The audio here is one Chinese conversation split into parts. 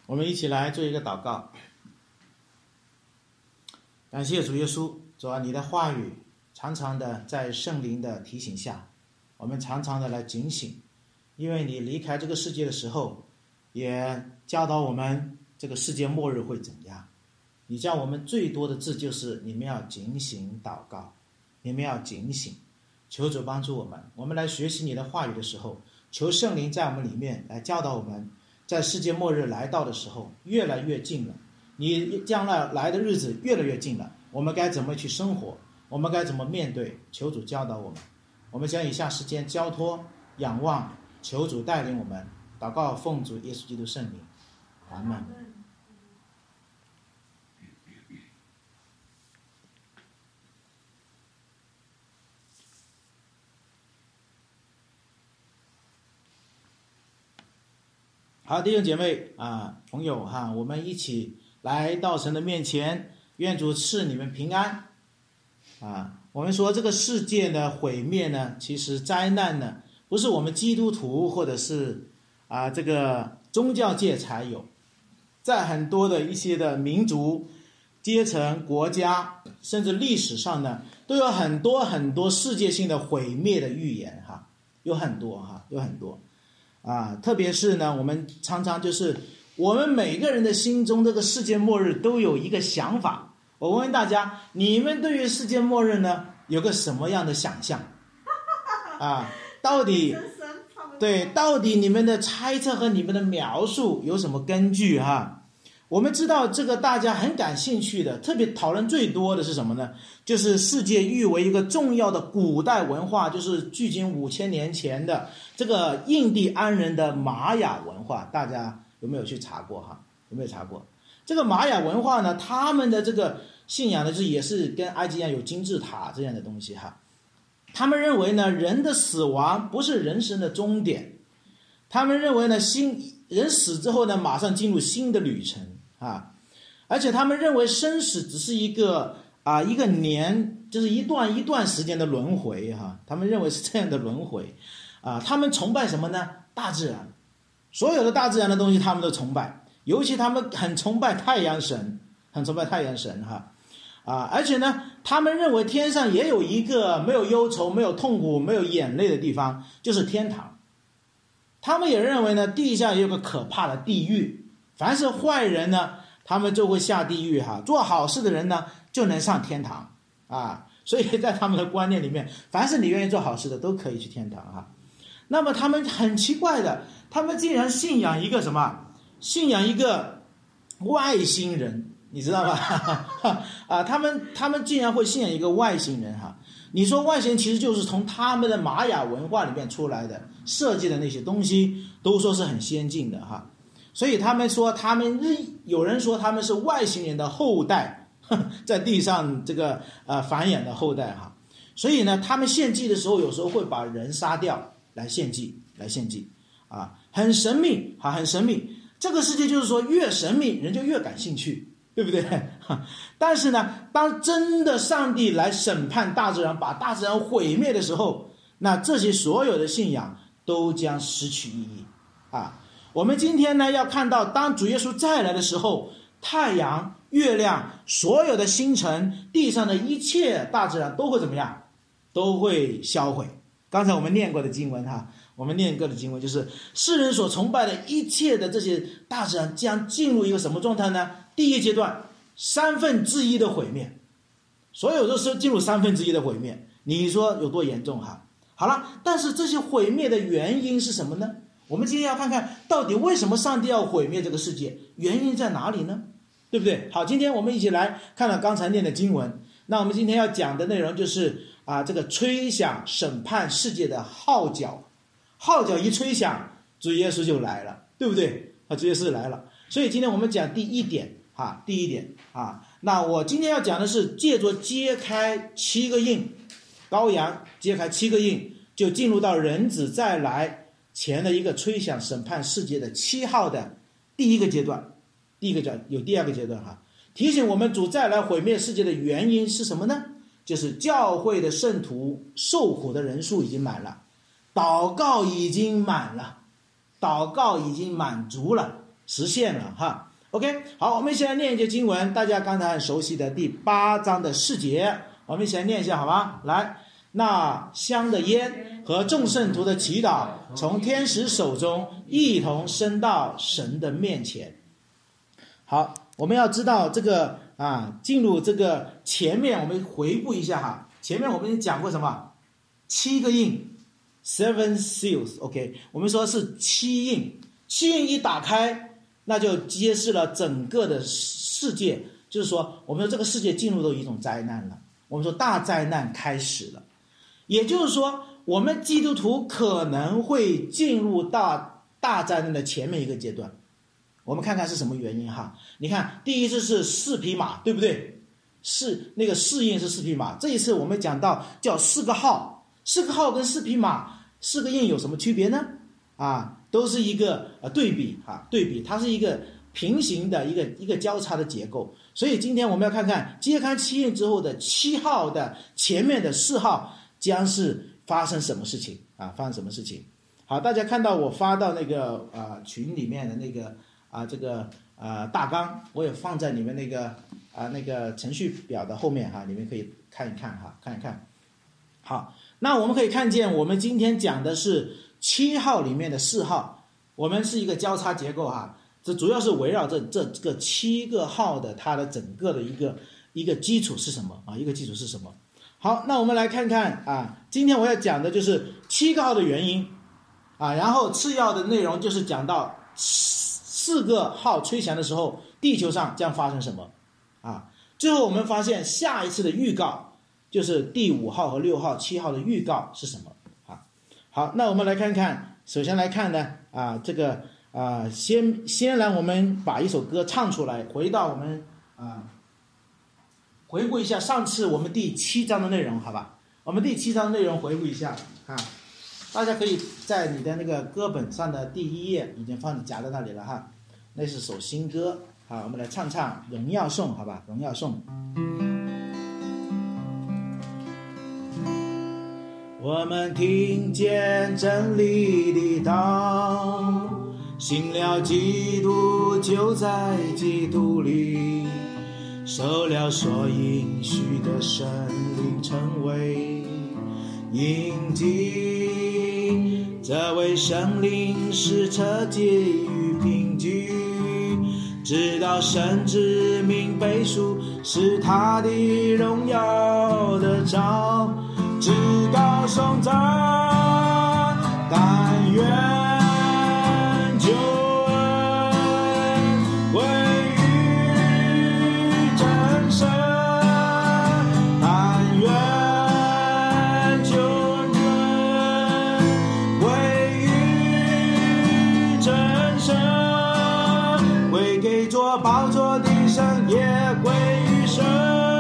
我们一起来做一个祷告。感谢主耶稣，主啊，你的话语常常的在圣灵的提醒下，我们常常的来警醒，因为你离开这个世界的时候，也教导我们这个世界末日会怎样。你叫我们最多的字就是你们要警醒祷告，你们要警醒。求主帮助我们，我们来学习你的话语的时候，求圣灵在我们里面来教导我们，在世界末日来到的时候越来越近了，你将来的日子越来越近了，我们该怎么去生活，我们该怎么面对，求主教导我们。我们将以下时间交托仰望，求主带领我们。祷告奉主耶稣基督圣名，阿们。好，弟兄姐妹朋友我们一起来到神的面前，愿主赐你们平安我们说这个世界的毁灭呢，其实灾难呢，不是我们基督徒或者是这个宗教界才有，在很多的一些的民族阶层、国家，甚至历史上呢，都有很多很多世界性的毁灭的预言有很多特别是呢，我们常常就是我们每个人的心中这个世界末日都有一个想法。我问大家，你们对于世界末日呢有个什么样的想象到底你们的猜测和你们的描述有什么根据我们知道这个大家很感兴趣的，特别讨论最多的是什么呢？就是世界誉为一个重要的古代文化，就是距今5000年前的这个印第安人的玛雅文化。大家有没有去查过有没有查过这个玛雅文化呢？他们的这个信仰呢，也是跟埃及一样有金字塔这样的东西他们认为呢，人的死亡不是人生的终点，他们认为呢，人死之后呢，马上进入新的旅程而且他们认为生死只是一个年，就是一段时间的轮回他们认为是这样的轮回他们崇拜什么呢？大自然，所有的大自然的东西他们都崇拜，尤其他们很崇拜太阳神，而且呢，他们认为天上也有一个没有忧愁、没有痛苦、没有眼泪的地方，就是天堂。他们也认为呢，地下也有个可怕的地狱，凡是坏人呢，他们就会下地狱做好事的人呢，就能上天堂所以在他们的观念里面，凡是你愿意做好事的都可以去天堂那么他们很奇怪的，他们竟然信仰一个什么？信仰一个外星人，你知道吧他们竟然会信仰一个外星人你说外星人其实就是从他们的玛雅文化里面出来的，设计的那些东西都说是很先进的所以他们说有人说他们是外星人的后代，在地上这个繁衍的后代所以呢，他们献祭的时候有时候会把人杀掉来献祭很神秘很神秘。这个世界就是说越神秘人就越感兴趣，对不对但是呢，当真的上帝来审判大自然，把大自然毁灭的时候，那这些所有的信仰都将失去意义我们今天呢要看到，当主耶稣再来的时候，太阳、月亮、所有的星辰、地上的一切大自然都会怎么样？都会销毁。刚才我们念过的经文就是世人所崇拜的一切的这些大自然将进入一个什么状态呢？第一阶段1/3的毁灭，所有都是进入1/3的毁灭。你说有多严重好了，但是这些毁灭的原因是什么呢？我们今天要看看到底为什么上帝要毁灭这个世界，原因在哪里呢？对不对？好，今天我们一起来看了刚才念的经文。那我们今天要讲的内容就是这个吹响审判世界的号角一吹响，主耶稣就来了，对不对主耶稣来了。所以今天我们讲第一点那我今天要讲的是借着揭开7个印，羔羊揭开7个印，就进入到人子再来前的一个吹响审判世界的7号的第一个阶段。有第二个阶段提醒我们主再来毁灭世界的原因是什么呢？就是教会的圣徒受苦的人数已经满了，祷告已经满足了实现了哈。OK， 好，我们一起来念一节经文，大家刚才很熟悉的第8章的4节，我们一起来念一下好吗？来，那香的烟和众圣徒的祈祷从天使手中一同升到神的面前。好，我们要知道这个进入这个前面，我们回顾一下哈。前面我们讲过什么？7个印 ，7 seals。OK， 我们说是7印，7印一打开，那就揭示了整个的世界，就是说，我们说这个世界进入到一种灾难了。我们说大灾难开始了，也就是说，我们基督徒可能会进入到大灾难的前面一个阶段。我们看看是什么原因哈？你看，第一次是4匹马，对不对？那个4印是4匹马。这一次我们讲到叫4个号，4个号跟4匹马4个印有什么区别呢？都是一个对比，它是一个平行的一个交叉的结构。所以今天我们要看看揭开7印之后的7号的前面的4号将是发生什么事情发生什么事情。好，大家看到我发到那个群里面的那个这个大纲，我也放在你们那个程序表的后面你们可以看一看看一看。好，那我们可以看见我们今天讲的是7号里面的4号，我们是一个交叉结构这主要是围绕这个7个号的它的整个的一个基础是什么一个基础是什么。好，那我们来看看今天我要讲的就是7个号的原因然后次要的内容就是讲到4个号吹响的时候，地球上将发生什么最后我们发现下一次的预告就是第5号和6号、7号的预告是什么好，那我们来看看，首先来看呢这个先来我们把一首歌唱出来，回到我们回顾一下上次我们第7章的内容，好吧？我们第7章的内容回顾一下大家可以在你的那个歌本上的第1页已经夹在那里了那是首新歌我们来唱荣耀颂，好吧？荣耀颂。我们听见真理的道，信了基督，就在基督里，受了所应许的圣灵，成为印记。这位圣灵是彻解与凭据，直到神之名背书，是他的荣耀的照，至高颂赞，但愿救恩归于真神，但愿救恩归于真神，归给做宝座的神，也归于神。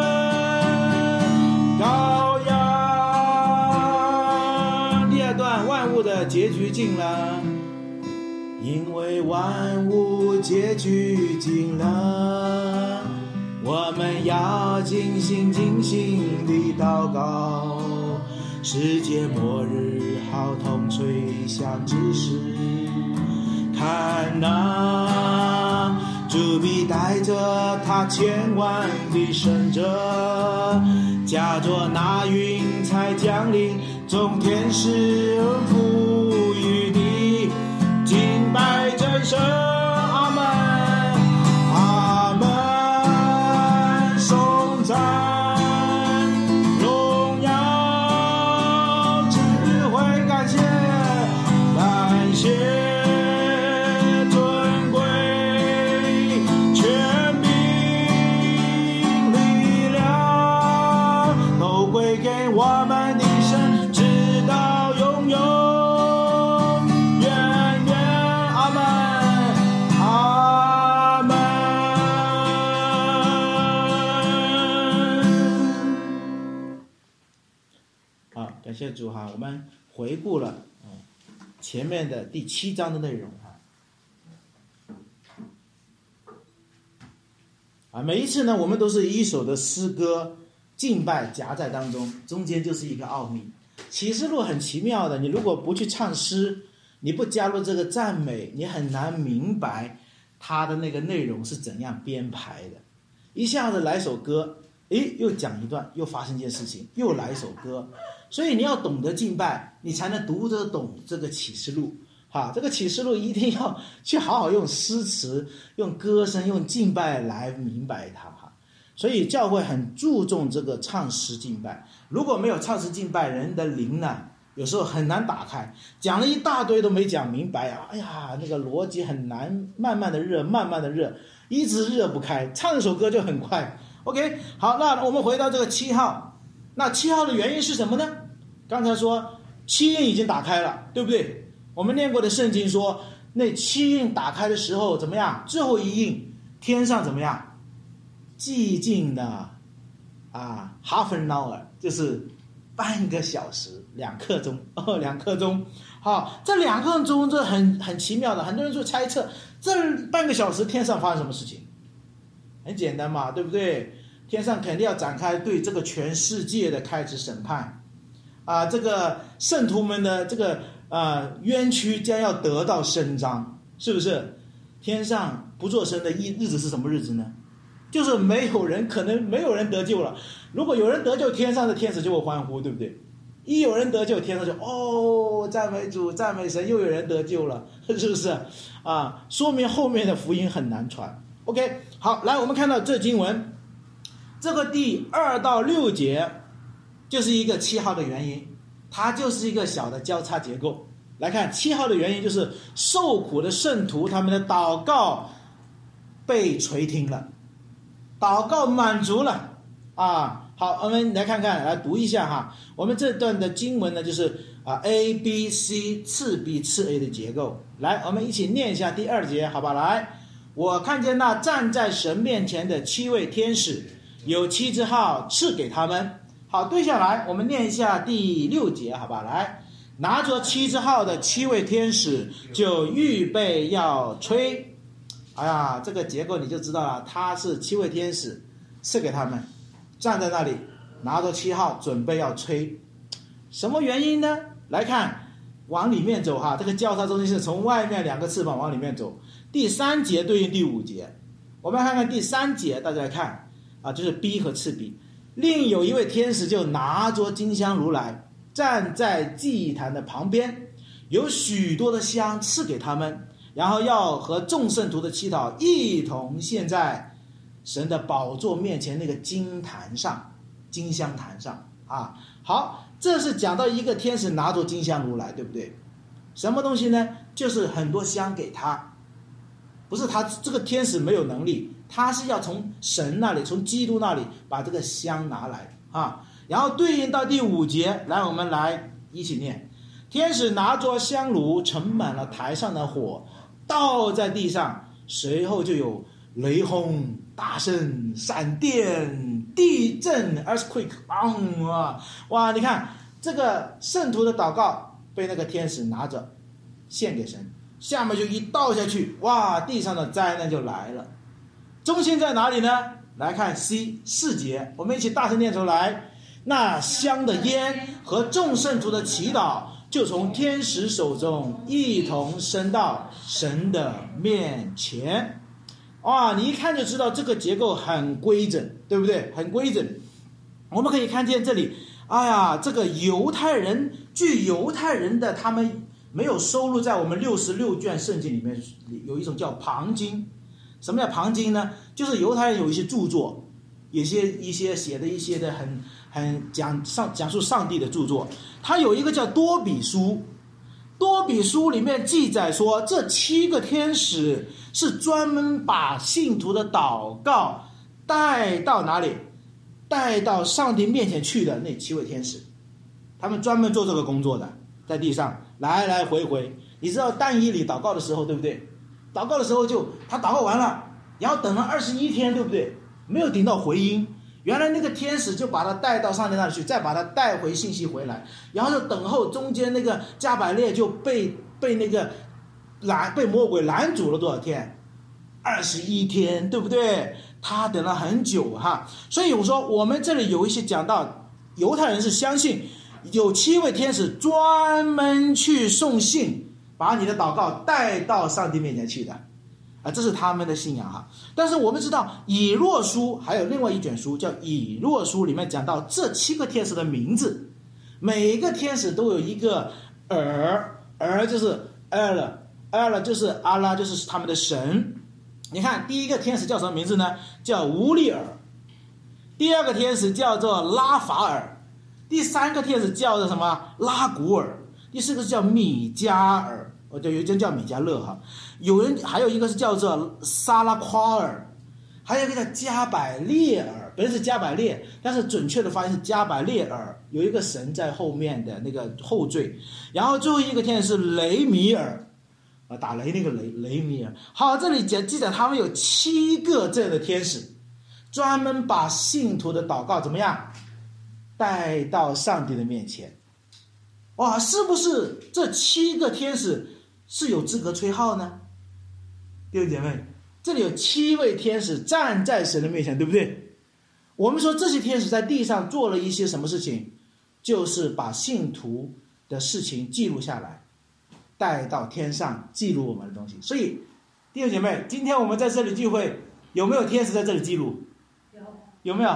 结局近了，因为万物结局近了，我们要尽心尽心地祷告，世界末日好痛吹响之时，看哪，主必带着他千万的圣者，驾着那云彩降临，众天使赋予你敬拜真神，阿门，阿门，颂赞荣耀智慧，感谢感谢尊贵权柄力量，都归给我们的神，直到永永远远，阿门，阿门。好，感谢主我们回顾了前面的第7章的内容每一次呢，我们都是一首的诗歌敬拜夹在当中，中间就是一个奥秘。启示录很奇妙的，你如果不去唱诗，你不加入这个赞美，你很难明白它的那个内容是怎样编排的。一下子来首歌，又讲一段，又发生一件事情，又来首歌。所以你要懂得敬拜，你才能读得懂这个启示录。这个启示录一定要去好好用诗词、用歌声、用敬拜来明白它。所以教会很注重这个唱诗敬拜，如果没有唱诗敬拜，人的灵呢有时候很难打开，讲了一大堆都没讲明白啊！哎呀，那个逻辑很难，慢慢的热，一直热不开，唱一首歌就很快。OK， 好，那我们回到这个7号，那7号的原因是什么呢？刚才说七印已经打开了，对不对？我们念过的圣经说，那七印打开的时候怎么样？最后一印，天上怎么样？寂静的half an hour， 就是半个小时，2刻钟，2刻钟。好，这2刻钟这很奇妙的，很多人就猜测这半个小时天上发生什么事情。很简单嘛，对不对？天上肯定要展开对这个全世界的开始审判这个圣徒们的这个冤屈将要得到伸张，是不是？天上不作声的日子是什么日子呢？就是可能没有人得救了。如果有人得救，天上的天使就会欢呼，对不对？一有人得救，天上就赞美主，赞美神，又有人得救了，是不是说明后面的福音很难传。 OK， 好，来我们看到这经文，这个第2到6节就是一个7号的原因，它就是一个小的交叉结构。来看7号的原因，就是受苦的圣徒他们的祷告被垂听了，祷告满足了好，我们来看看，来读一下我们这段的经文呢，就是A B C 次 B 次 A 的结构。来，我们一起念一下第2节，好吧？来，我看见那站在神面前的7位天使，有7支号赐给他们。好，对下来我们念一下第6节，好吧？来，拿着7支号的7位天使就预备要吹。这个结构你就知道了，他是7位天使赐给他们，站在那里拿着7号准备要吹。什么原因呢？来看，往里面走这个交叉中心是从外面2个翅膀往里面走。第3节对应第5节，我们来看看第3节，大家来看就是 B 和次 B。另有一位天使就拿着金香炉来，站在祭坛的旁边，有许多的香赐给他们，然后要和众圣徒的祈祷一同献在神的宝座面前那个金香坛上好，这是讲到一个天使拿着金香炉来，对不对？什么东西呢？就是很多香给他，不是他这个天使没有能力，他是要从神那里，从基督那里把这个香拿来然后对应到第5节，来我们来一起念。天使拿着香炉盛满了台上的火，倒在地上，随后就有雷轰、大声、闪电、地震 earthquake， 哇，你看这个圣徒的祷告被那个天使拿着献给神，下面就一倒下去，哇，地上的灾难就来了。中心在哪里呢？来看 4节，我们一起大声念出来。那香的烟和众圣徒的祈祷就从天使手中一同升到神的面前。你一看就知道这个结构很规整，对不对？很规整。我们可以看见这里，这个犹太人，据犹太人的他们没有收录在我们66卷圣经里面，有一种叫旁经。什么叫旁经呢？就是犹太人有一些著作，有一些写的一些的很讲述上帝的著作。他有一个叫多比书，多比书里面记载说，这7个天使是专门把信徒的祷告带到哪里？带到上帝面前去的那7位天使，他们专门做这个工作的，在地上来来回回。你知道但以理祷告的时候，对不对？祷告的时候他祷告完了，然后等了21天，对不对？没有顶到回音。原来那个天使就把他带到上帝那里去，再把他带回信息回来，然后就等候中间那个加百列就被魔鬼拦阻了多少天？21天，对不对？他等了很久所以我说我们这里有一些讲到犹太人是相信有7位天使专门去送信，把你的祷告带到上帝面前去的。 这是他们的信仰哈。但是我们知道以诺书还有另外一卷书叫以诺书，里面讲到这7个天使的名字，每一个天使都有一个儿就是 El 就是阿拉，就是他们的神。你看第一个天使叫什么名字呢？叫乌利尔。第二个天使叫做拉法尔。第3个天使叫做什么？拉古尔。第4个是叫米迦尔，有一人叫米迦勒哈，还有一个是叫做萨拉夸尔，还有一个叫加百列尔，本来是加百列，但是准确的发音是加百列尔，有一个神在后面的那个后缀。然后最后一个天使是雷米尔，打雷那个雷米尔。好，这里记载他们有7个这样的天使，专门把信徒的祷告怎么样带到上帝的面前。哇，是不是这7个天使是有资格吹号呢？弟兄姐妹，这里有7位天使站在神的面前，对不对？我们说这些天使在地上做了一些什么事情？就是把信徒的事情记录下来，带到天上记录我们的东西。所以弟兄姐妹，今天我们在这里聚会，有没有天使在这里记录？有没有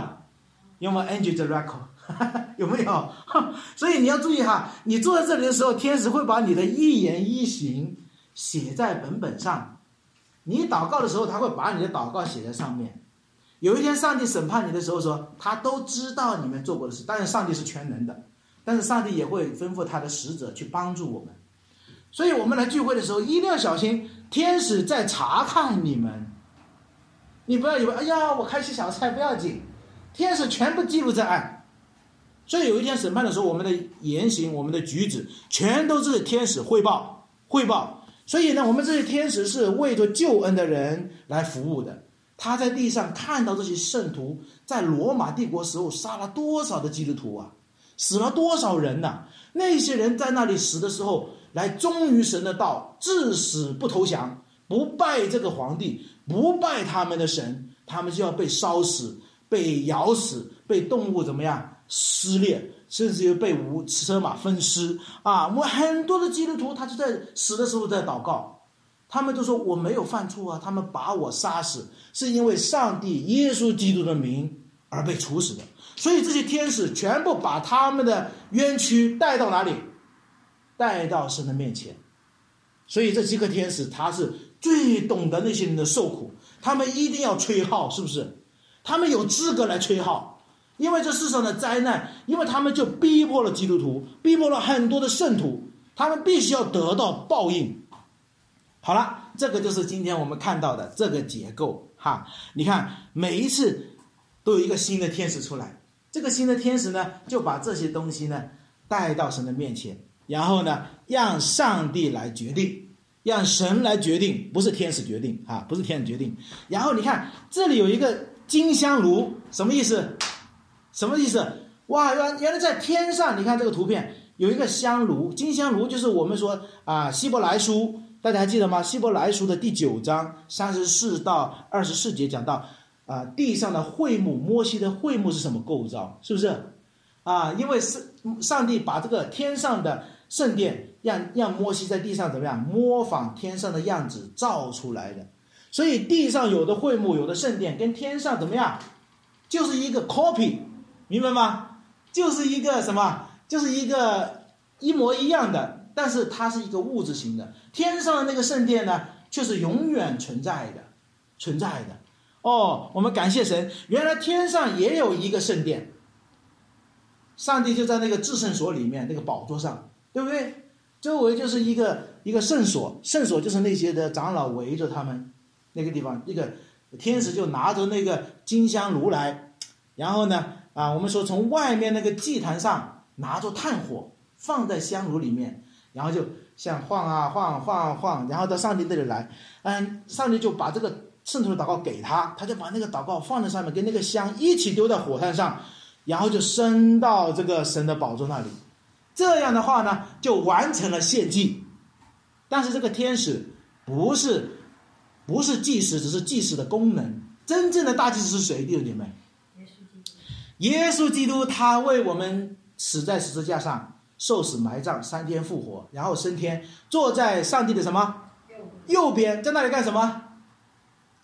Angel the record？有没有？所以你要注意哈，你坐在这里的时候，天使会把你的一言一行写在本上。你祷告的时候，他会把你的祷告写在上面。有一天上帝审判你的时候说，他都知道你们做过的事。当然上帝是全能的，但是上帝也会吩咐他的使者去帮助我们。所以我们来聚会的时候一定要小心，天使在查看你们。你不要以为哎呀我开些小差不要紧，天使全部记录在案。所以有一天审判的时候，我们的言行我们的举止全都是天使汇报。所以呢，我们这些天使是为着救恩的人来服务的。他在地上看到这些圣徒在罗马帝国时候杀了多少的基督徒啊，死了多少人啊，那些人在那里死的时候来忠于神的道，至死不投降，不拜这个皇帝，不拜他们的神，他们就要被烧死，被咬死，被动物怎么样撕裂，甚至于被车马分尸啊！我很多的基督徒他就在死的时候在祷告，他们就说我没有犯错啊，他们把我杀死是因为上帝耶稣基督的名而被处死的。所以这些天使全部把他们的冤屈带到哪里？带到神的面前。所以这7个天使他是最懂得那些人的受苦，他们一定要吹号，是不是？他们有资格来吹号。因为这世上的灾难，因为他们就逼迫了基督徒，逼迫了很多的圣徒，他们必须要得到报应。好了，这个就是今天我们看到的这个结构哈。你看每一次都有一个新的天使出来，这个新的天使呢就把这些东西呢带到神的面前，然后呢让上帝来决定，让神来决定，不是天使决定啊，不是天使决定。然后你看这里有一个金香炉，什么意思？哇，原来在天上，你看这个图片有一个香炉，金香炉就是我们说希伯来书，大家还记得吗？希伯来书的第9章34到24节讲到地上的会幕，摩西的会幕是什么构造？是不是因为上帝把这个天上的圣殿让摩西在地上怎么样模仿天上的样子造出来的。所以地上有的会幕有的圣殿跟天上怎么样，就是一个 copy， 明白吗？就是一个什么？就是一个一模一样的，但是它是一个物质型的。天上的那个圣殿呢，却是永远存在的。我们感谢神，原来天上也有一个圣殿，上帝就在那个至圣所里面那个宝座上，对不对？周围就是一个圣所，圣所就是那些的长老围着他们那个地方，那个天使就拿着那个金香炉来，然后呢我们说从外面那个祭坛上拿着炭火放在香炉里面，然后就像晃啊晃，然后到上帝这里来，上帝就把这个圣徒的祷告给他，他就把那个祷告放在上面，跟那个香一起丢在火炭上，然后就升到这个神的宝座那里。这样的话呢，就完成了献祭。但是这个天使不是祭司，只是祭司的功能。真正的大祭司是谁？弟兄姐妹，耶稣基督，他为我们死在十字架上，受死埋葬，3天复活，然后升天，坐在上帝的什么右边，在那里干什么？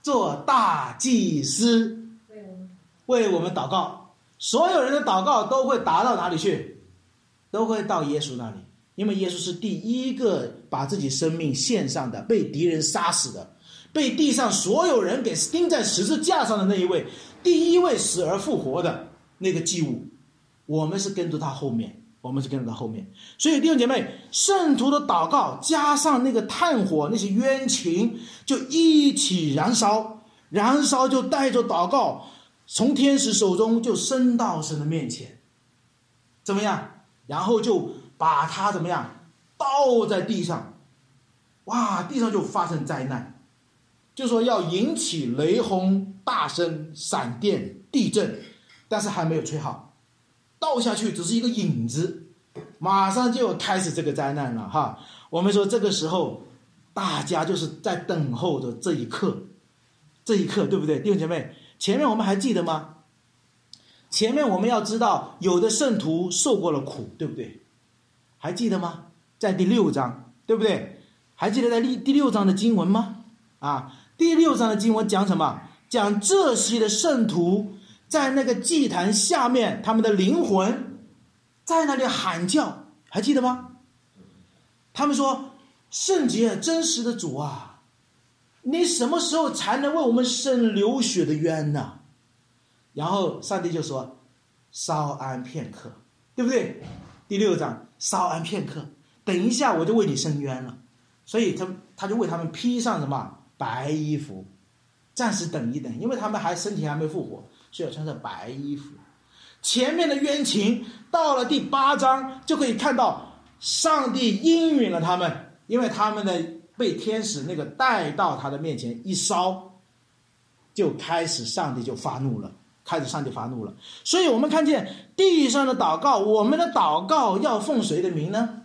做大祭司，为我们祷告。所有人的祷告都会达到哪里去？都会到耶稣那里，因为耶稣是第一个把自己生命献上的，被敌人杀死的，被地上所有人给钉在十字架上的那一位，第一位死而复活的那个祭物。我们是跟着他后面，所以弟兄姐妹，圣徒的祷告加上那个炭火，那些冤情就一起燃烧，就带着祷告从天使手中就升到神的面前，怎么样？然后就把它怎么样倒在地上，哇，地上就发生灾难，就说要引起雷轰、大声、闪电、地震，但是还没有吹好，倒下去只是一个影子，马上就开始这个灾难了哈。我们说这个时候大家就是在等候着这一刻，对不对？弟兄姐妹，前面我们还记得吗？前面我们要知道有的圣徒受过了苦，对不对？还记得吗？在第6章，对不对？还记得在第6章的经文吗？第6章的经文讲什么？讲这些的圣徒在那个祭坛下面，他们的灵魂在那里喊叫，还记得吗？他们说，圣洁真实的主啊，你什么时候才能为我们伸流血的冤呢？然后上帝就说，稍安片刻，对不对？第6章，稍安片刻，等一下我就为你伸冤了。所以他就为他们披上什么？白衣服，暂时等一等，因为他们身体还没复活，所以要穿着白衣服。前面的冤情到了第8章就可以看到上帝应允了他们，因为他们的被天使那个带到他的面前一烧，就开始上帝就发怒了。所以我们看见地上的祷告，我们的祷告要奉谁的名呢？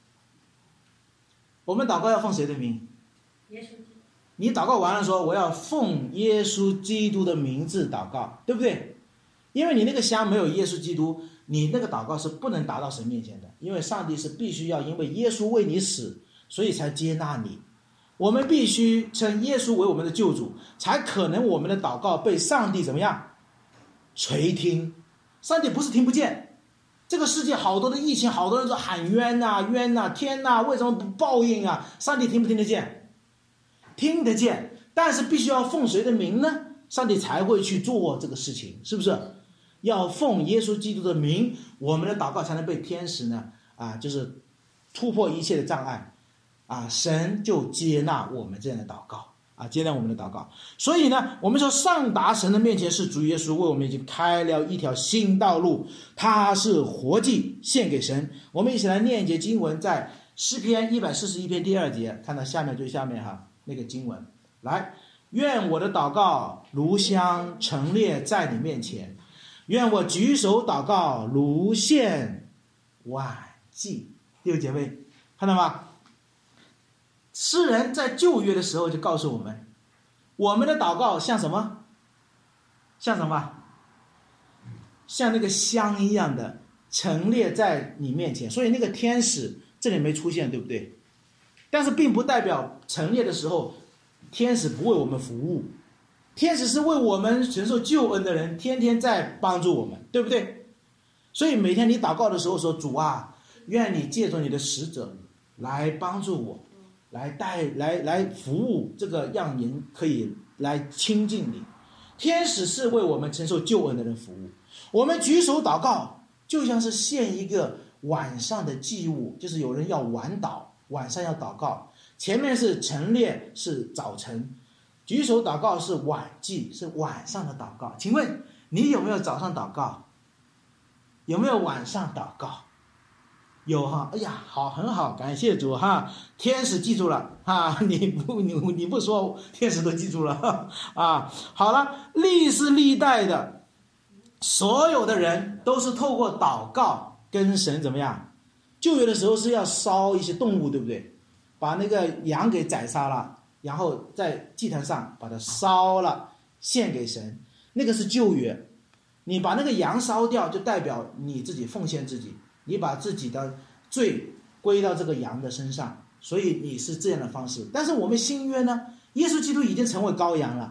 我们祷告要奉谁的名？ 耶稣。 你祷告完了说，我要奉耶稣基督的名字祷告，对不对？因为你那个香没有耶稣基督，你那个祷告是不能达到神面前的，因为上帝是必须要因为耶稣为你死，所以才接纳你。我们必须称耶稣为我们的救主，才可能我们的祷告被上帝怎么样垂听。上帝不是听不见，这个世界好多的疫情，好多人说喊冤啊，天哪，为什么不报应啊？上帝听不听得见？听得见，但是必须要奉谁的名呢？上帝才会去做这个事情，是不是？要奉耶稣基督的名，我们的祷告才能被天使呢就是突破一切的障碍神就接纳我们这样的祷告接纳我们的祷告。所以呢，我们说上达神的面前是主耶稣为我们已经开了一条新道路，他是活祭献给神。我们一起来念一节经文，在诗篇141篇第2节，看到下面最下面那个经文，来，愿我的祷告如香陈列在你面前，愿我举手祷告如献晚祭。弟兄姐妹看到吗？诗人在旧约的时候就告诉我们，我们的祷告像什么？像那个香一样的陈列在你面前。所以那个天使这里没出现，对不对？但是并不代表陈列的时候天使不为我们服务，天使是为我们承受救恩的人，天天在帮助我们，对不对？所以每天你祷告的时候说，主啊，愿你借着你的使者来帮助我，来服务，这个让人可以来亲近你。天使是为我们承受救恩的人服务。我们举手祷告就像是献一个晚上的祭物，就是有人要晚祷，晚上要祷告，前面是陈列是早晨，举手祷告是晚祭，是晚上的祷告。请问你有没有早上祷告？有没有晚上祷告？有哎呀，好，很好，感谢主天使记住了你不说，天使都记住了好了，历世历代的所有的人都是透过祷告跟神怎么样？旧约的时候是要烧一些动物，对不对？把那个羊给宰杀了，然后在祭坛上把它烧了，献给神，那个是旧约。你把那个羊烧掉，就代表你自己奉献自己，你把自己的罪归到这个羊的身上，所以你是这样的方式。但是我们新约呢，耶稣基督已经成为羔羊了，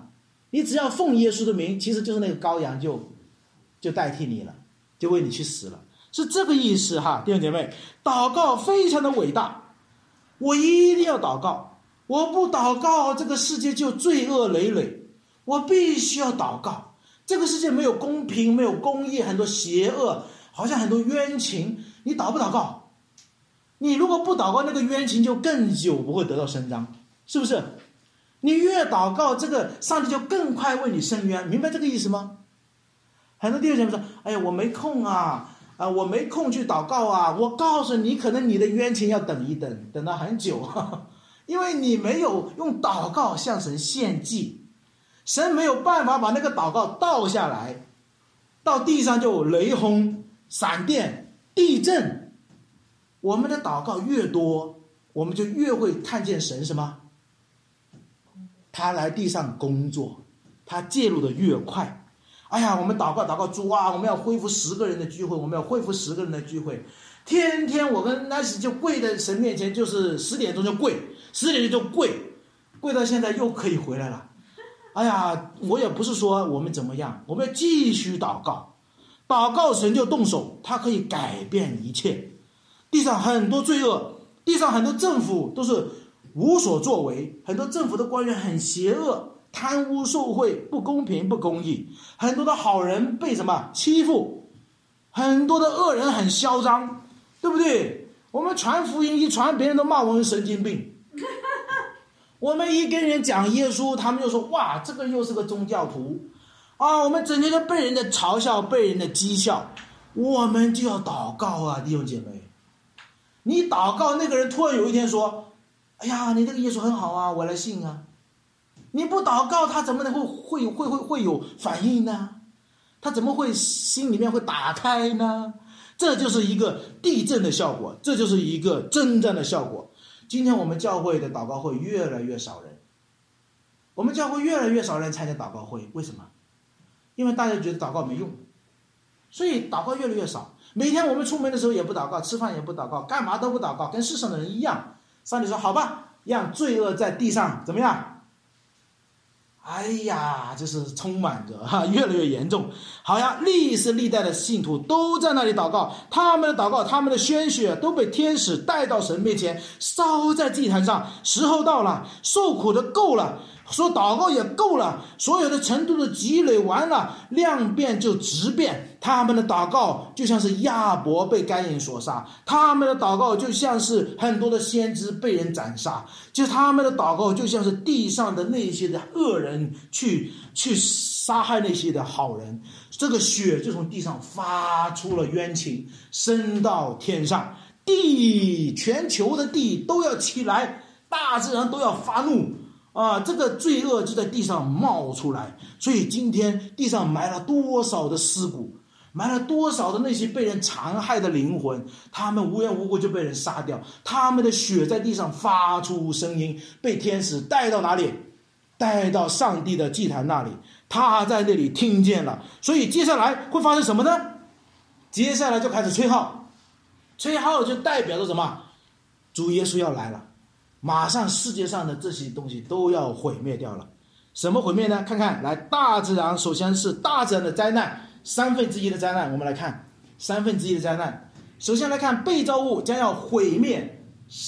你只要奉耶稣的名，其实就是那个羔羊就代替你了，就为你去死了，是这个意思哈，弟兄姐妹，祷告非常的伟大，我一定要祷告，我不祷告，这个世界就罪恶累累，我必须要祷告。这个世界没有公平，没有公义，很多邪恶，好像很多冤情，你祷不祷告？你如果不祷告，那个冤情就更久不会得到伸张，是不是？你越祷告，这个上帝就更快为你伸冤，明白这个意思吗？很多弟兄姐妹说，哎呀，我没空啊，我没空去祷告啊。我告诉你，可能你的冤情要等一等，等到很久，因为你没有用祷告向神献祭，神没有办法把那个祷告倒下来，到地上就雷轰、闪电、地震。我们的祷告越多，我们就越会看见神什么？他来地上工作，他介入的越快。哎呀，我们祷告主啊，我们要恢复10个人的聚会，我们要恢复10个人的聚会。天天我跟那时就跪在神面前，就是10点钟就跪，10点钟就跪到现在又可以回来了。哎呀，我也不是说我们怎么样，我们要继续祷告，祷告神就动手，他可以改变一切。地上很多罪恶，地上很多政府都是无所作为，很多政府的官员很邪恶，贪污受贿，不公平不公义，很多的好人被什么欺负，很多的恶人很嚣张，对不对？我们传福音一传，别人都骂我们神经病。我们一跟人讲耶稣，他们就说哇，这个又是个宗教徒啊！我们整天就被人的嘲笑，被人的讥笑，我们就要祷告啊，弟兄姐妹。你祷告，那个人突然有一天说，哎呀，你这个耶稣很好啊，我来信啊。你不祷告，他怎么能会有反应呢？他怎么会心里面会打开呢？这就是一个地震的效果，这就是一个征战的效果。今天我们教会的祷告会越来越少人，我们教会越来越少人参加祷告会，为什么？因为大家觉得祷告没用，所以祷告越来越少。每天我们出门的时候也不祷告，吃饭也不祷告，干嘛都不祷告，跟世上的人一样。上帝说好吧，让罪恶在地上怎么样？哎呀，这是充满着越来越严重。好呀，历世历代的信徒都在那里祷告，他们的祷告，他们的鲜血都被天使带到神面前，烧在祭坛上。时候到了，受苦的够了，说祷告也够了，所有的程度的积累完了，量变就质变。他们的祷告就像是亚伯被该隐所杀，他们的祷告就像是很多的先知被人斩杀，就他们的祷告就像是地上的那些的恶人去杀害那些的好人，这个血就从地上发出了冤情，升到天上，全球的地都要起来，大自然都要发怒啊！这个罪恶就在地上冒出来，所以今天地上埋了多少的尸骨，埋了多少的那些被人残害的灵魂，他们无缘无故就被人杀掉，他们的血在地上发出声音，被天使带到哪里？带到上帝的祭坛那里，他在那里听见了。所以接下来会发生什么呢？接下来就开始吹号，吹号就代表着什么？主耶稣要来了，马上世界上的这些东西都要毁灭掉了。什么毁灭呢？看看来，大自然首先是大自然的灾难，1/3的灾难。我们来看1/3的灾难。首先来看被造物将要毁灭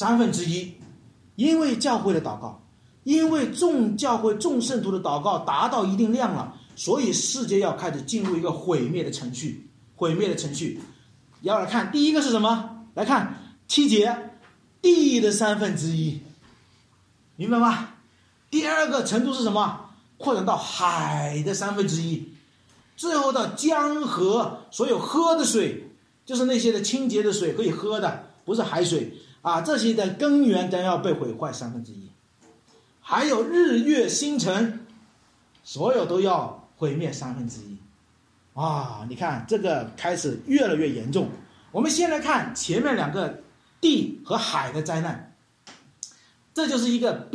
1/3，因为教会的祷告，因为众教会众圣徒的祷告达到一定量了，所以世界要开始进入一个毁灭的程序。要来看第一个是什么？来看7节，地的1/3，明白吗？第二个程度是什么？扩展到海的1/3，最后到江河，所有喝的水，就是那些的清洁的水可以喝的，不是海水啊，这些的根源将要被毁坏1/3，还有日月星辰，所有都要毁灭1/3啊！你看这个开始越来越严重。我们先来看前面2个地和海的灾难，这就是一个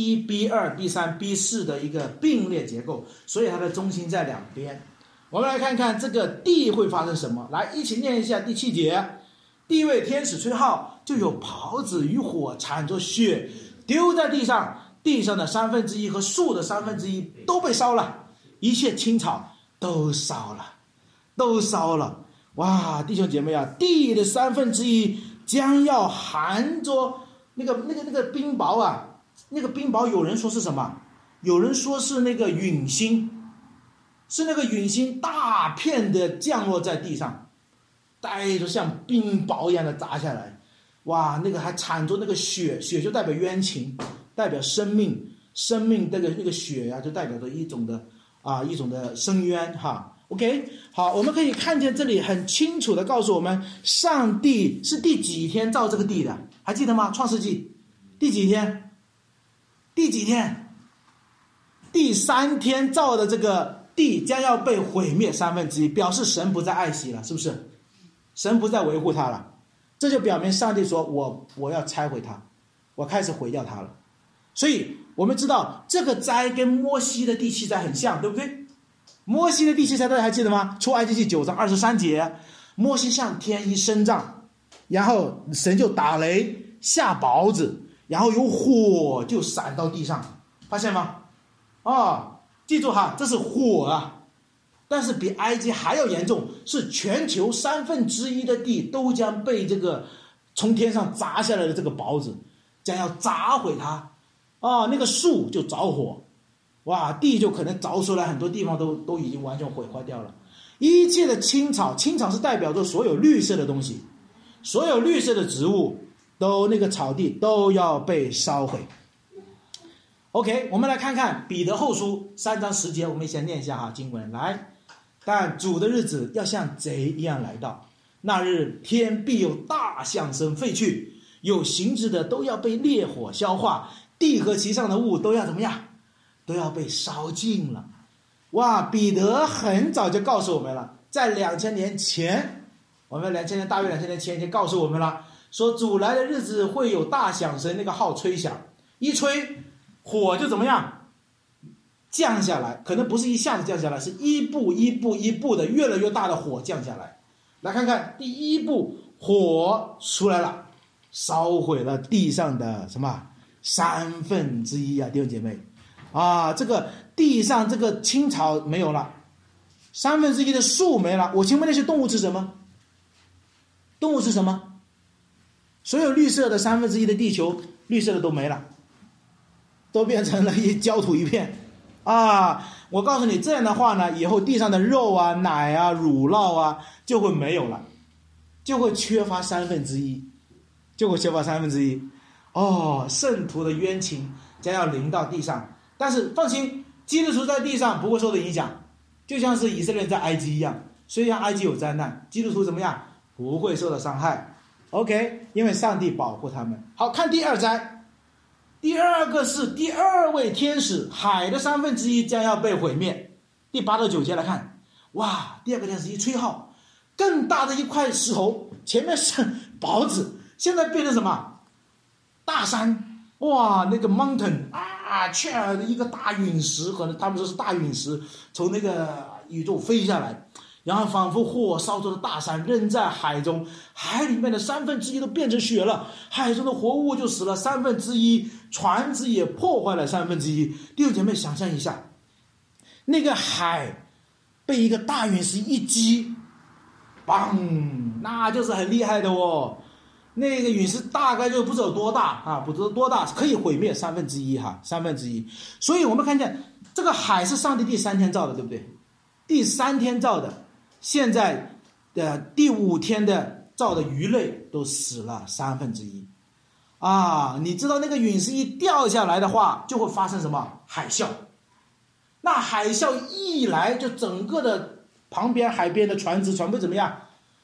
B1、B2、B3、B4 的一个并列结构，所以它的中心在两边。我们来看看这个地会发生什么，来一起念一下第7节。地位天使吹号，就有袍子与火掺着血丢在地上， 地上的1/3和树的1/3都被烧了，一切青草都烧了，都烧了。哇，弟兄姐妹啊，地的1/3将要含着那个冰雹啊，那个冰雹有人说是什么？有人说是那个陨星，是那个陨星大片的降落在地上，带着像冰雹一样的砸下来。哇，那个还产着那个血，血就代表冤情，代表生命，生命那个血呀、就代表着一种的深渊哈。OK， 好，我们可以看见这里很清楚的告诉我们，上帝是第几天造这个地的？还记得吗？创世纪第几天？第3天造的这个地将要被毁灭1/3，表示神不再爱惜了，是不是？神不再维护它了，这就表明上帝说我要拆毁它，我开始毁掉它了。所以我们知道这个灾跟摩西的第7灾很像，对不对？摩西的第7灾大家还记得吗？出埃及记9章23节，摩西向天一伸杖，然后神就打雷下雹子，然后有火就闪到地上，发现吗？记住哈，这是火啊。但是比埃及还要严重，是全球1/3的地都将被这个从天上砸下来的这个雹子将要砸毁它那个树就着火，哇，地就可能着出来，很多地方都已经完全毁坏掉了。一切的青草是代表着所有绿色的东西，所有绿色的植物都那个草地都要被烧毁。OK， 我们来看看彼得后书3章10节，我们先念一下哈经文来。但主的日子要像贼一样来到，那日天必有大响声废去，有形质的都要被烈火消化，地和其上的物都要怎么样？都要被烧尽了。哇，彼得很早就告诉我们了，在2000年前，我们大约2000年前已经告诉我们了，说主来的日子会有大响声，那个号吹响，一吹火就怎么样？降下来，可能不是一下子降下来，是一步的越来越大的火降下来。来看看第一步，火出来了，烧毁了地上的什么1/3啊，弟兄姐妹这个地上这个青草没有了，1/3的树没了。我请问那些动物吃什么？动物吃什么？所有绿色的1/3的地球，绿色的都没了，都变成了焦土一片我告诉你，这样的话呢，以后地上的肉啊、奶啊、乳酪啊就会没有了，就会缺乏1/3，就会缺乏1/3。圣徒的冤情将要临到地上。但是放心，基督徒在地上不会受到影响，就像是以色列人在埃及一样，虽然埃及有灾难，基督徒怎么样？不会受到伤害。OK， 因为上帝保护他们。好，看第2灾，第2个是第2位天使，海的1/3将要被毁灭。第8到9节来看，哇，第2个天使一吹号，更大的一块石头，前面是雹子，现在变成什么？大山，哇，那个 mountain 一个大陨石，可能他们说是大陨石从那个宇宙飞下来，然后仿佛火烧着的大山扔在海中，海里面的1/3都变成血了，海中的活物就死了1/3，船只也破坏了1/3。弟兄姐妹，想象一下，那个海被一个大陨石一击，砰，那就是很厉害的那个陨石大概就不知道多大不知道多大，可以毁灭1/3，1/3。所以我们看见这个海是上帝第3天造的，对不对？第3天造的，现在的第5天的造的鱼类都死了1/3你知道那个陨石一掉下来的话，就会发生什么？海啸。那海啸一来，就整个的旁边海边的船只全部怎么样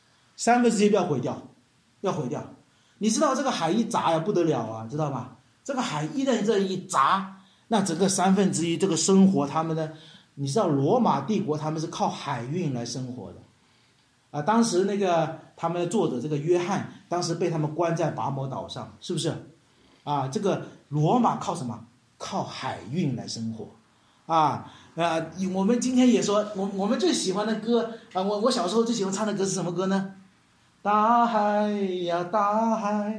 ？1/3要毁掉。你知道这个海一砸呀不得了知道吗？这个海一旦这一砸，那整个1/3这个生活，他们呢，你知道罗马帝国他们是靠海运来生活的当时那个他们的作者这个约翰，当时被他们关在拔摩岛上，是不是这个罗马靠什么？靠海运来生活我们今天也说，我们最喜欢的歌我小时候最喜欢唱的歌是什么歌呢？大海呀大海，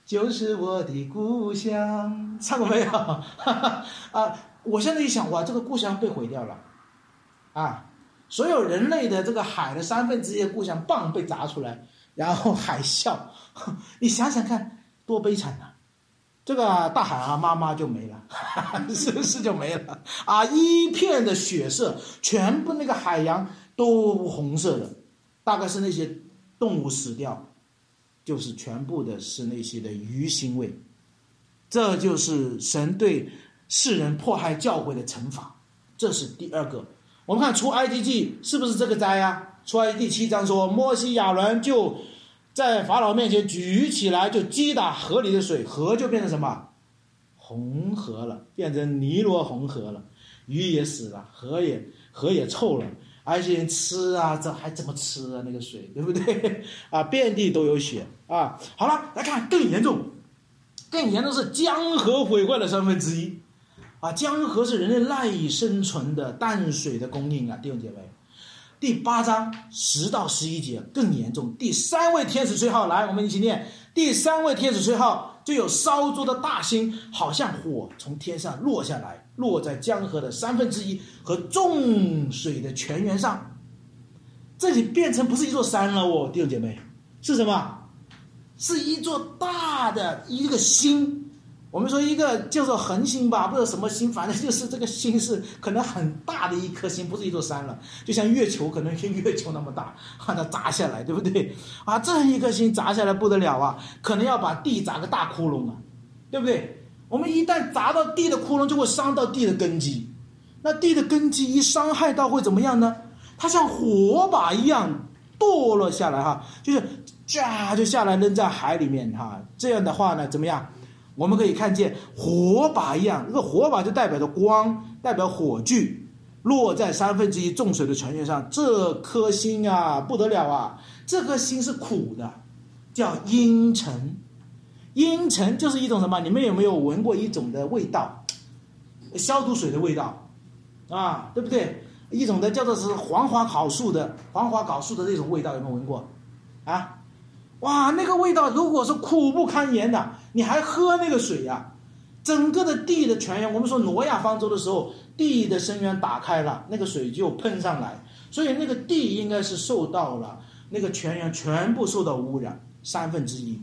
就是我的故乡，唱过没有？我现在一想，哇，这个故乡被毁掉了，所有人类的这个海的1/3的故乡蚌被砸出来，然后海啸，你想想看，多悲惨啊！这个大海妈妈就没了，是就没了一片的血色，全部那个海洋都红色的，大概是那些动物死掉，就是全部的是那些的鱼腥味，这就是神对世人迫害教会的惩罚。这是第二个。我们看出埃及记是不是这个灾啊？出埃及第7章说，摩西亚伦就在法老面前举起来，就击打河里的水，河就变成什么？红河了，变成尼罗红河了，鱼也死了，河也臭了，而且人吃这还怎么吃那个水，对不对遍地都有血好了，来看更严重是江河毁坏了1/3江河是人类赖以生存的淡水的供应弟兄姐妹。第8章10到11节更严重，第3位天使吹号，来，我们一起念。第3位天使吹号，就有烧灼的大星，好像火从天上落下来，落在江河的1/3和众水的泉源上。这里变成不是一座山了弟兄姐妹，是什么？是一座大的一个星。我们说一个叫做恒星吧，不知道什么星，反正就是这个星是可能很大的一颗星，不是一座山了，就像月球，可能跟月球那么大，它砸下来，对不对这一颗星砸下来不得了可能要把地砸个大窟窿对不对？我们一旦砸到地的窟窿，就会伤到地的根基，那地的根基一伤害到会怎么样呢？它像火把一样堕落下来就是就下来扔在海里面这样的话呢怎么样？我们可以看见火把一样，这个火把就代表着光，代表火炬，落在1/3众水的泉源上。这颗星不得了这颗星是苦的，叫阴沉。阴沉就是一种什么？你们有没有闻过一种的味道？消毒水的味道对不对？一种的叫做是黄花岗树的那种味道，有没有闻过哇，那个味道如果是苦不堪言的，你还喝那个水整个的地的泉源，我们说挪亚方舟的时候，地的深渊打开了，那个水就喷上来，所以那个地应该是受到了那个泉源全部受到污染，1/3，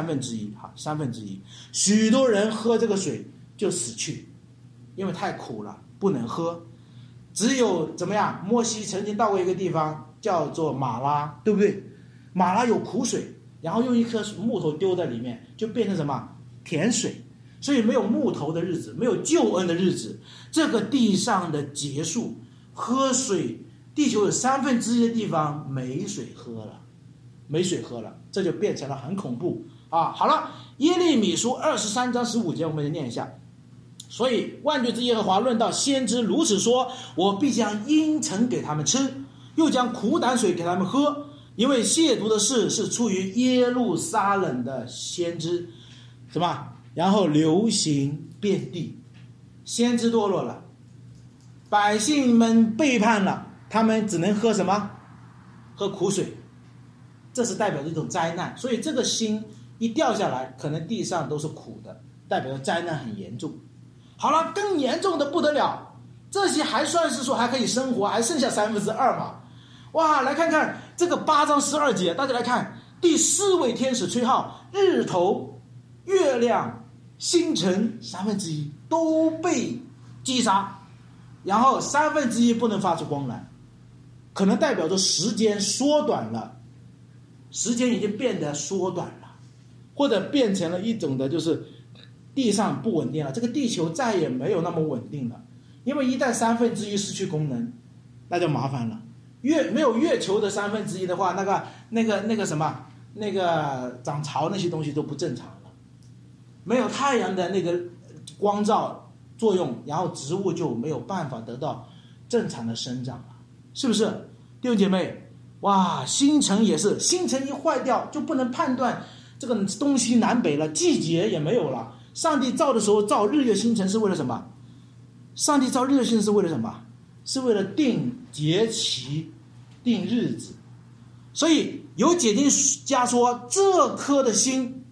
许多人喝这个水就死去，因为太苦了，不能喝。只有怎么样？摩西曾经到过一个地方叫做马拉，对不对？马拉有苦水，然后用一颗木头丢在里面，就变成什么？甜水。所以没有木头的日子，没有救恩的日子，这个地上的结束，喝水，地球有1/3的地方没水喝了，这就变成了很恐怖好了，耶利米书23章15节，我们来念一下。所以万军之耶和华论到先知如此说，我必将阴沉给他们吃，又将苦胆水给他们喝，因为亵渎的事是出于耶路撒冷的先知，什么？然后流行遍地，先知堕落了，百姓们背叛了，他们只能喝什么？喝苦水，这是代表着一种灾难。所以这个星一掉下来，可能地上都是苦的，代表着灾难很严重。好了，更严重的不得了，这些还算是说还可以生活，还剩下2/3嘛。哇，来看看这个8章12节，大家来看，第4位天使吹号，日头、月亮、星辰1/3都被击杀，然后1/3不能发出光来，可能代表着时间缩短了，时间已经变得缩短了，或者变成了一种的就是地上不稳定了，这个地球再也没有那么稳定了，因为一旦1/3失去功能，那就麻烦了。没有月球的1/3的话，那个什么，那个涨潮那些东西都不正常了。没有太阳的那个光照作用，然后植物就没有办法得到正常的生长了，是不是？弟兄姐妹，哇，星辰也是，星辰一坏掉就不能判断这个东西南北了，季节也没有了。上帝造的时候造日月星辰是为了什么？上帝造日月星辰是为了什么？是为了定节期、定日子。所以有解经家说，这颗的星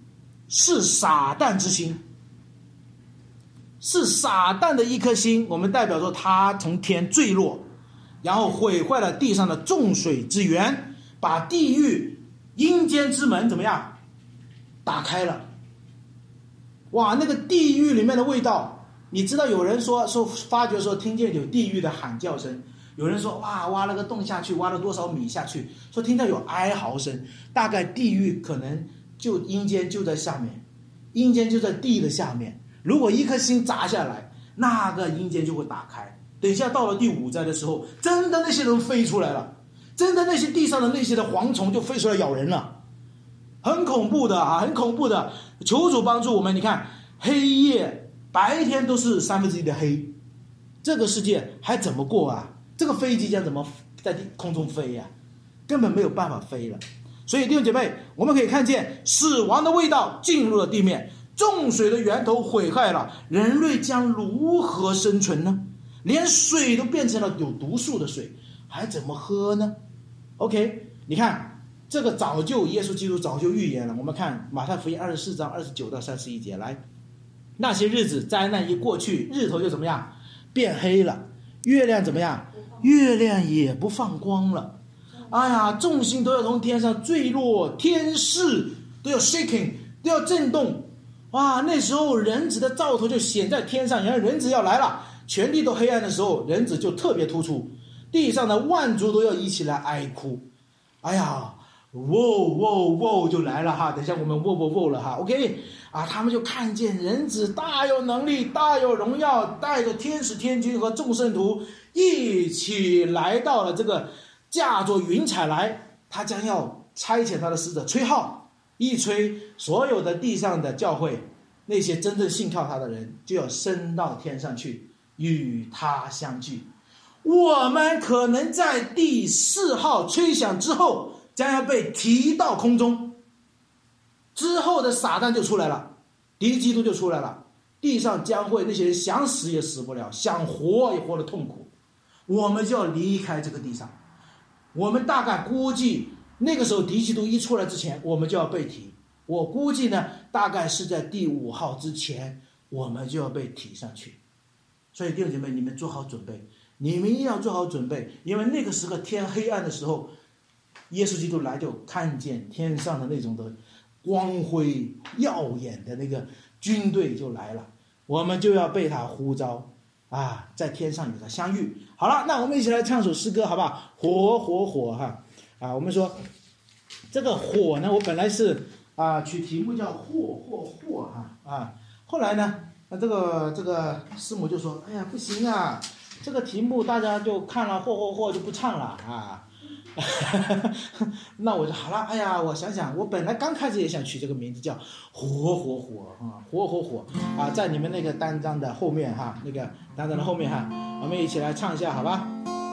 是撒旦之心，是撒旦的一颗心。我们代表说他从天坠落，然后毁坏了地上的众水之源，把地狱阴间之门怎么样打开了。哇，那个地狱里面的味道，你知道有人说发觉说听见有地狱的喊叫声，有人说哇挖了个洞下去，挖了多少米下去，说听到有哀嚎声，大概地狱可能就阴间就在下面，阴间就在地的下面。如果一颗心砸下来，那个阴间就会打开。等一下到了第5灾的时候，真的那些人飞出来了，真的那些地上的那些的蝗虫就飞出来咬人了，很恐怖的啊，很恐怖的。求主帮助我们。你看黑夜白天都是1/3的黑，这个世界还怎么过啊？这个飞机将怎么在空中飞啊？根本没有办法飞了。所以弟兄姐妹，我们可以看见死亡的味道进入了地面，众水的源头毁坏了，人类将如何生存呢？连水都变成了有毒素的水，还怎么喝呢？ OK， 你看这个早就耶稣基督早就预言了。我们看马太福音24章29到31节，来，那些日子灾难一过去，日头就怎么样变黑了，月亮怎么样，月亮也不放光了。哎呀，众星都要从天上坠落，天势都要 shaking， 都要震动。哇，那时候人子的兆头就显在天上，然后人子要来了，全地都黑暗的时候，人子就特别突出，地上的万族都要一起来哀哭。哎呀，喔就来了哈，等一下我们喔了哈 ，OK 啊，他们就看见人子大有能力，大有荣耀，带着天使天君和众圣徒一起来到了这个驾着云彩来，他将要差遣他的使者吹号，一吹，所有的地上的教会，那些真正信靠他的人就要升到天上去与他相聚。我们可能在第4号吹响之后将要被提到空中，之后的撒旦就出来了，敌基督就出来了，地上将会那些人想死也死不了，想活也活得痛苦，我们就要离开这个地上。我们大概估计那个时候敌基督一出来之前，我们就要被提。我估计呢，大概是在第5号之前，我们就要被提上去。所以弟兄姐妹，你们做好准备，你们一定要做好准备，因为那个时候天黑暗的时候，耶稣基督来就看见天上的那种的光辉耀眼的那个军队就来了，我们就要被他呼召啊，在天上与他相遇。好了，那我们一起来唱首诗歌好不好？火哈啊！我们说这个火呢，我本来是取题目叫火哈后来呢，这个师母就说，哎呀不行啊，这个题目大家就看了火就不唱了啊。那我就好了，哎呀，我想想，我本来刚开始也想取这个名字叫火啊，在你们那个单张的后面哈，那个单张的后面哈，我们一起来唱一下好吧？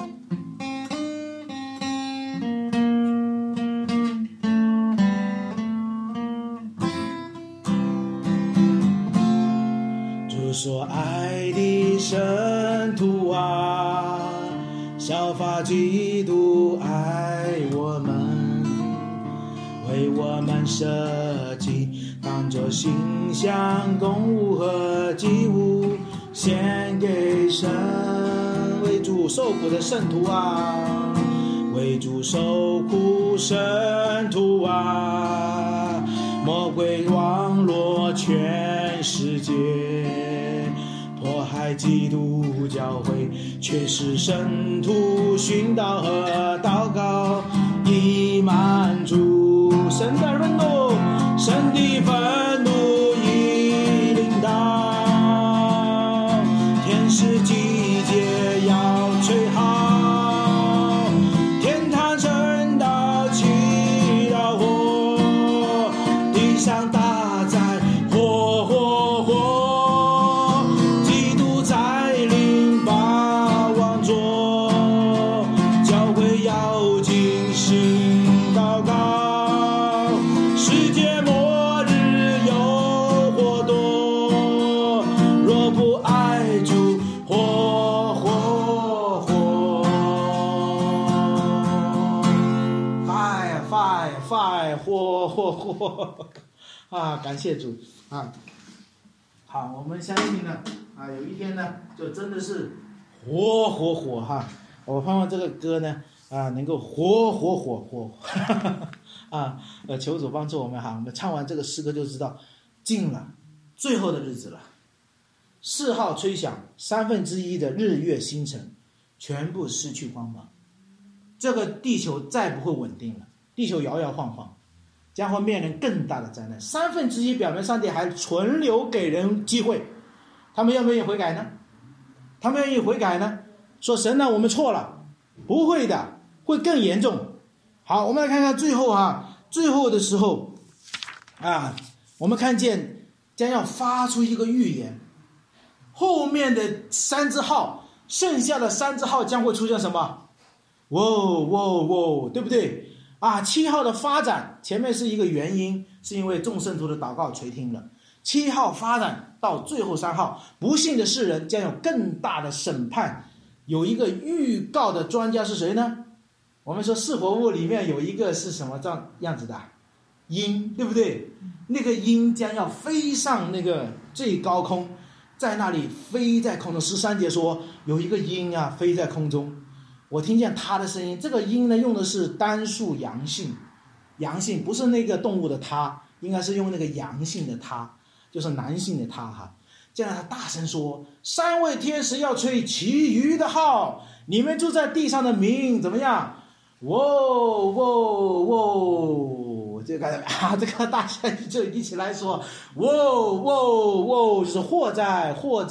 主说爱的圣徒啊，效法基督爱我们，为我们舍己，当作馨香供物和祭物献给神。为主受苦的圣徒啊，为主受苦圣徒啊，魔鬼网罗全世界，迫害基督教会，却使圣徒殉道和祷告已满足。神的愤怒，神的愤怒已临到，天使集结要吹号，天堂升到起了火，地上大灾火，基督在临把王座，教会要进行祷告，世界末日有祸多，若不爱主火 fire 火感谢主啊！好，我们相信呢有一天呢，就真的是火哈！我盼望这个歌呢能够火求主帮助我们哈！我们唱完这个诗歌就知道，近了最后的日子了。4号吹响1/3的日月星辰，全部失去光芒。这个地球再不会稳定了，地球摇摇晃晃，将会面临更大的灾难。1/3表明上帝还存留给人机会，他们愿不愿意悔改呢？他们愿意悔改呢？说神呢，我们错了，不会的，会更严重。好，我们来看看最后最后的时候我们看见将要发出一个预言，后面的3只号，剩下的3只号将会出现什么？对不对？7号的发展，前面是一个原因，是因为众圣徒的祷告垂听了。7号发展到最后3号，不信的世人将有更大的审判。有一个预告的专家是谁呢？我们说四活物里面有一个是什么样子的？鹰，对不对？那个鹰将要飞上那个最高空，在那里飞在空中。13节说有一个鹰飞在空中，我听见他的声音。这个鹰呢，用的是单数阳性，不是那个动物的它，应该是用那个阳性的它，就是男性的他这样他大声说：3位天使要吹其余的号，你们住在地上的民怎么样？这个大家就一起来说就是祸哉。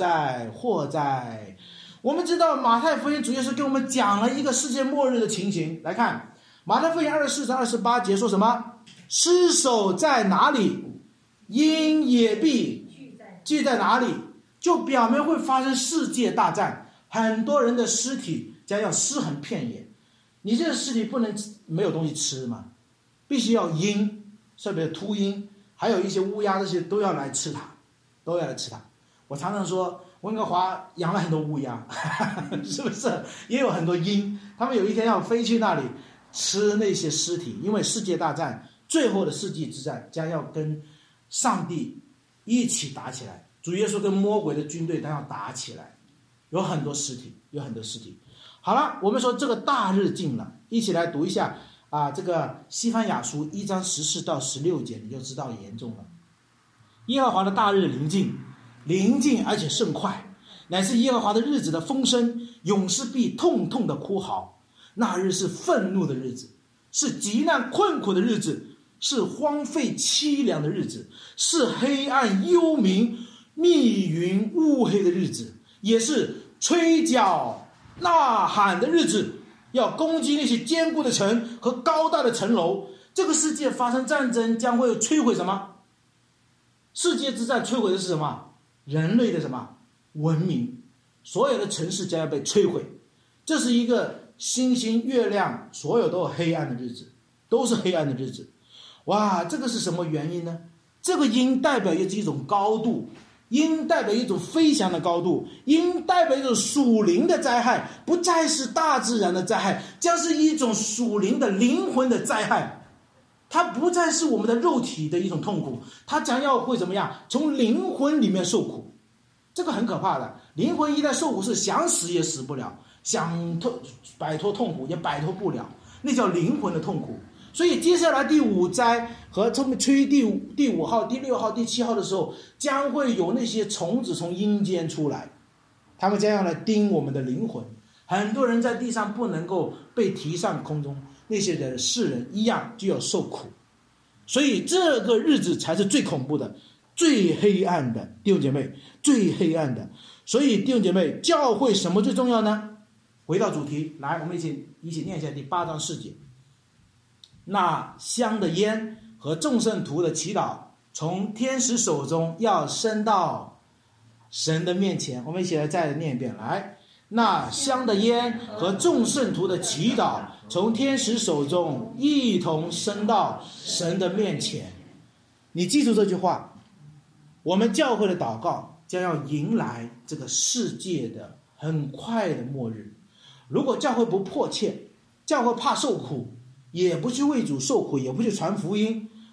我们知道马太福音主要是给我们讲了一个世界末日的情形。来看马太福音24章28节说什么？尸首在哪里，鹰也必聚在哪里，就表明会发生世界大战，很多人的尸体将要尸横遍野。你这个尸体不能没有东西吃嘛，必须要鹰，特别秃鹰，还有一些乌鸦，这些都要来吃它。我常常说温哥华养了很多乌鸦是不是？也有很多鹰，他们有一天要飞去那里吃那些尸体，因为世界大战最后的世纪之战将要跟上帝一起打起来，主耶稣跟魔鬼的军队都要打起来，有很多尸体。好了，我们说这个大日近了，一起来读一下这个西番雅书1章14到16节，你就知道严重了。耶和华的大日临近而且甚快，乃是耶和华的日子的风声，勇士必痛痛的哭嚎。那日是愤怒的日子，是极难困苦的日子，是荒废凄凉的日子，是黑暗幽冥密云乌黑的日子，也是吹角呐喊的日子，要攻击那些坚固的城和高大的城楼。这个世界发生战争将会摧毁什么？世界之战摧毁的是什么？人类的什么文明？所有的城市将要被摧毁。这是一个星星月亮所有都有黑暗的日子，都是黑暗的日子。哇，这个是什么原因呢？这个鹰代表一种高度，鹰代表一种飞翔的高度，鹰代表一种属灵的灾害，不再是大自然的灾害，将是一种属灵的灵魂的灾害。它不再是我们的肉体的一种痛苦，它将要会怎么样？从灵魂里面受苦。这个很可怕的，灵魂一旦受苦是想死也死不了，想摆脱痛苦也摆脱不了，那叫灵魂的痛苦。所以接下来第5灾和吹第5号、第6号、第7号的时候，将会有那些虫子从阴间出来，他们将要来叮我们的灵魂。很多人在地上不能够被提上空中，那些人世人一样就要受苦。所以这个日子才是最恐怖的，最黑暗的，弟兄姐妹，最黑暗的。所以弟兄姐妹，教会什么最重要呢？回到主题来，我们一起念一下第8章4节。那香的烟和众圣徒的祈祷从天使手中要升到神的面前。我们一起来再念一遍来。那香的烟和众圣徒的祈祷从天使手中一同升到神的面前。你记住这句话，我们教会的祷告将要迎来这个世界的很快的末日。如果教会不迫切，教会怕受苦，也不去为主受苦，也不去传福音，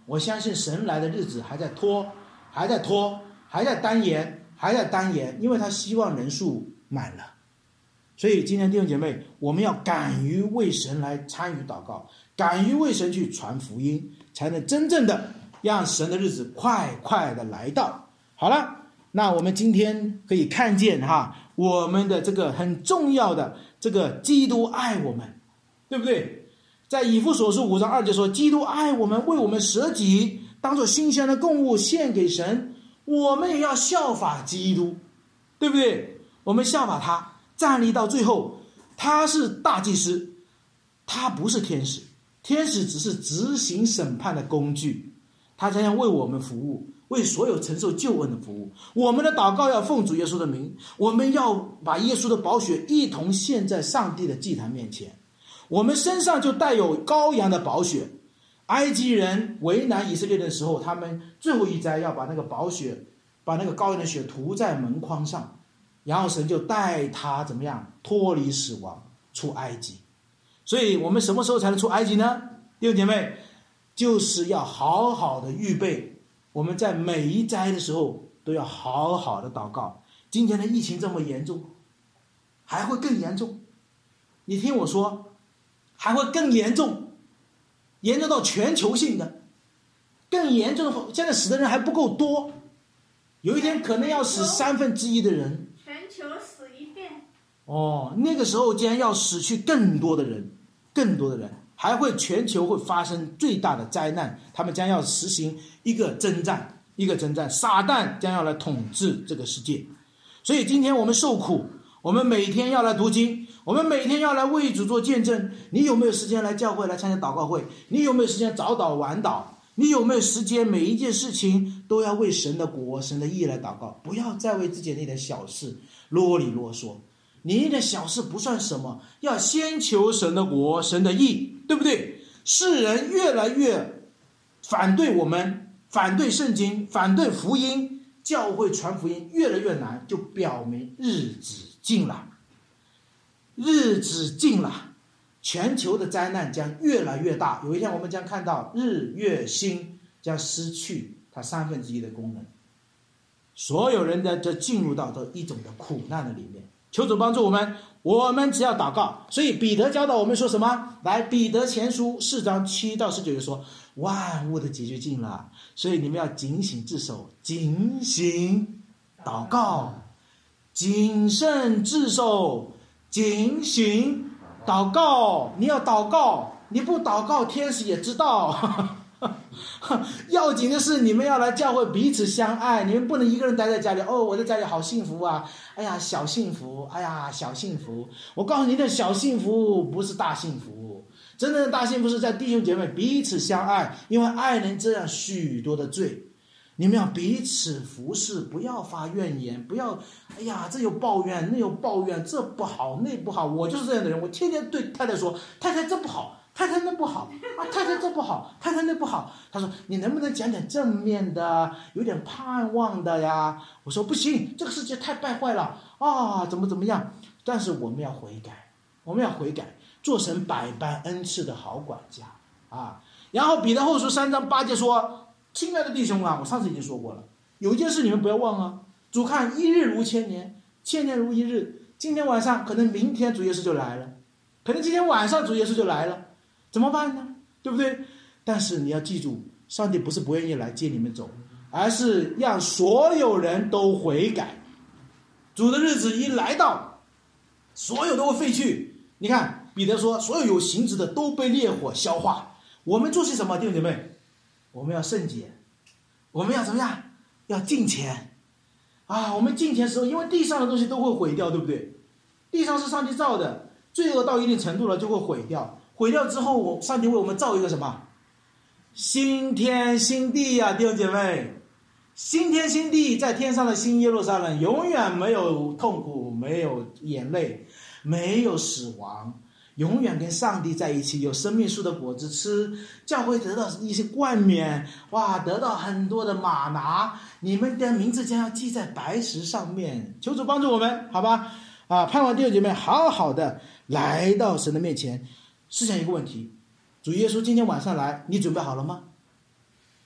我相信神来的日子还在拖，还在拖，还在单延，还在单延，因为他希望人数满了。所以今天弟兄姐妹，我们要敢于为神来参与祷告，敢于为神去传福音，才能真正的让神的日子快快的来到。好了，那我们今天可以看见我们的这个很重要的这个基督爱我们，对不对？在以弗所书5章2节说，基督爱我们，为我们舍己，当作馨香的供物献给神。我们也要效法基督，对不对？我们效法他，站立到最后。他是大祭司，他不是天使，天使只是执行审判的工具，他将要为我们服务，为所有承受救恩的服务。我们的祷告要奉主耶稣的名，我们要把耶稣的宝血一同献在上帝的祭坛面前。我们身上就带有羔羊的宝血。埃及人为难以色列的时候，他们最后一灾要把那个宝血，把那个羔羊的血涂在门框上，然后神就带他怎么样脱离死亡，出埃及。所以我们什么时候才能出埃及呢？弟兄姐妹，就是要好好的预备，我们在每一灾的时候都要好好的祷告。今天的疫情这么严重，还会更严重，你听我说，还会更严重，严重到全球性的，更严重的，现在死的人还不够多，有一天可能要死1/3的人， 全球死一遍。 那个时候将要死去更多的人，更多的人，还会全球会发生最大的灾难，他们将要实行一个征战，撒旦将要来统治这个世界。所以今天我们受苦，我们每天要来读经，我们每天要来为主做见证。你有没有时间来教会来参加祷告会？你有没有时间早祷晚祷？你有没有时间每一件事情都要为神的国神的义来祷告？不要再为自己那点小事啰里啰嗦，你的小事不算什么，要先求神的国神的义，对不对？世人越来越反对我们，反对圣经，反对福音，教会传福音越来越难，就表明日子近了，日子近了，全球的灾难将越来越大。有一天我们将看到日月星将失去它1/3的功能，所有人的就进入到这一种的苦难的里面。求主帮助我们，我们只要祷告。所以彼得教导我们说什么？来，彼得前书4章7到19节说，万物的解决近了，所以你们要警醒自守，警醒祷告，谨慎自守，警醒祷告。你要祷告，你不祷告天使也知道。要紧的是你们要来教会彼此相爱，你们不能一个人待在家里。我在家里好幸福啊，哎呀小幸福，哎呀小幸福。我告诉你的小幸福不是大幸福，真正的大幸福是在弟兄姐妹彼此相爱，因为爱能遮挡许多的罪。你们要彼此服侍，不要发怨言，不要哎呀这有抱怨那有抱怨，这不好那不好。我就是这样的人，我天天对太太说，太太这不好，太太那不好啊，太太这不好，太太那不好。他说你能不能讲点正面的，有点盼望的呀？我说不行，这个世界太败坏了啊，怎么样。但是我们要悔改，我们要悔改，做神百般恩赐的好管家啊。然后彼得后书3章8节说，亲爱的弟兄啊，我上次已经说过了，有一件事你们不要忘啊，主看一日如千年，千年如一日。今天晚上可能明天主耶稣就来了，可能今天晚上主耶稣就来了，怎么办呢？对不对？但是你要记住，上帝不是不愿意来接你们走，而是让所有人都悔改。主的日子一来到，所有都会废去。你看彼得说，所有有形质的都被烈火消化。我们做些什么，弟兄姐妹？我们要圣洁，我们要怎么样？要敬虔啊！我们敬虔的时候，因为地上的东西都会毁掉，对不对？地上是上帝造的，罪恶到一定程度了就会毁掉。毁掉之后，上帝为我们造一个什么？新天新地呀，弟兄姐妹！新天新地，在天上的新耶路撒冷，永远没有痛苦，没有眼泪，没有死亡，永远跟上帝在一起，有生命树的果子吃，教会得到一些冠冕，哇，得到很多的玛拿，你们的名字将要记在白石上面。求主帮助我们，好吧？盼望弟兄姐妹好好的来到神的面前。思想一个问题，主耶稣今天晚上来，你准备好了吗？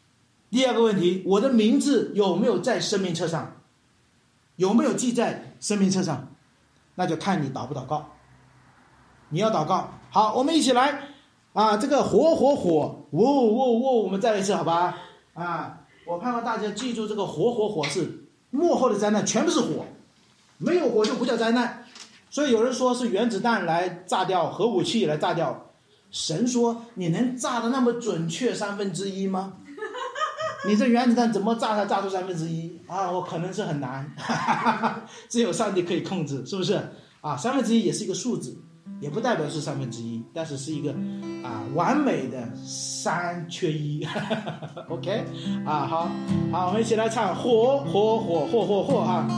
第二个问题，我的名字有没有在生命册上？有没有记在生命册上？那就看你祷不祷告。你要祷告。好，我们一起来啊！这个火，我们再来一次好吧？啊，我盼望大家记住这个火是幕后的灾难，全部是火，没有火就不叫灾难。所以有人说是原子弹来炸掉，核武器来炸掉。神说你能炸得那么准确1/3吗？你这原子弹怎么炸它炸出1/3啊？我可能是很难，只有上帝可以控制，是不是啊？1/3也是一个数字，也不代表是1/3，但是是一个完美的3缺1。OK 啊，好，我们一起来唱火啊！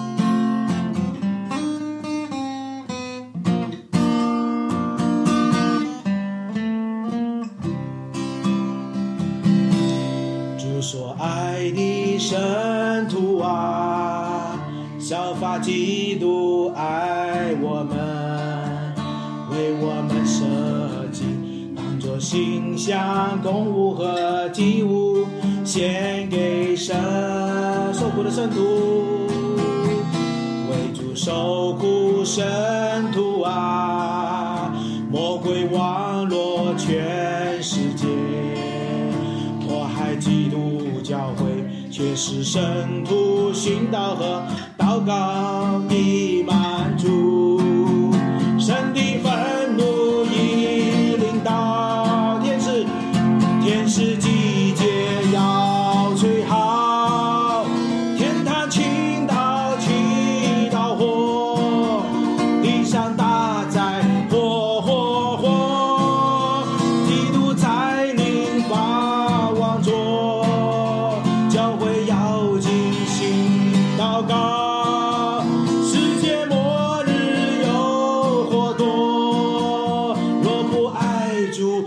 说爱的圣徒啊，效法基督爱我们，为我们设计当作馨香供物和祭物，献给神。受苦的圣徒，为主受苦圣徒啊，魔鬼网罗全世界，迫害基督教会，却使圣徒殉道和祷告的满足。神的愤怒已临到，天使集结要吹号，天堂倾倒起到火，地上大灾火，基督再临把王座，教会要尽心祷告，世界末日有祸多，若不爱主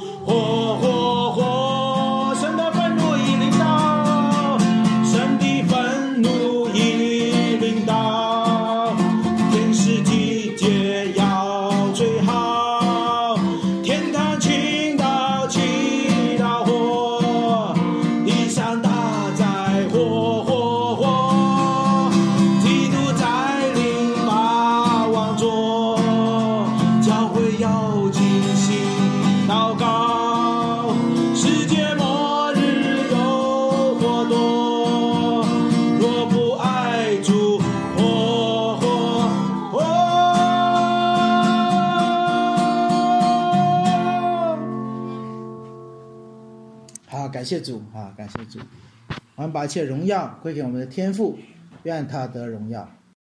火，神的愤怒已临到，神的愤怒已临到，天使集结要吹号，天堂倾倒起到火，地上大灾火，基督再临把王座，教会要尽心祷告，世界末日有祸多，若不爱主火。好，感谢主啊，感谢主，我们把一切荣耀归给我们的天父，愿他得荣耀。